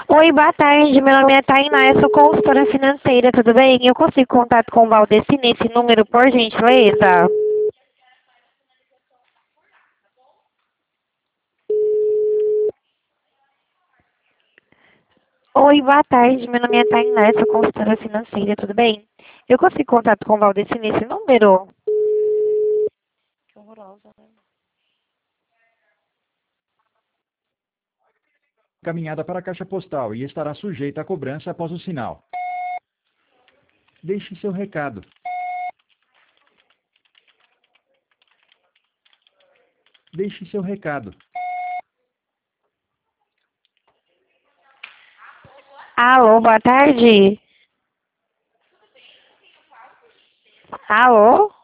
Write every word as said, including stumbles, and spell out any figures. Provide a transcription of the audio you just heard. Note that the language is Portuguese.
Oi, boa tarde. Meu nome é Tainá, eu sou consultora financeira, tudo bem? Eu consigo contato com o Valdeci nesse número, por gentileza? Oi, boa tarde. Meu nome é Tainá, eu sou consultora financeira, tudo bem? Eu consigo contato com o Valdeci nesse número? Que horrorosa, né? Caminhada para a caixa postal e estará sujeita à cobrança após o sinal. Deixe seu recado. Deixe seu recado. Alô, boa tarde. Alô?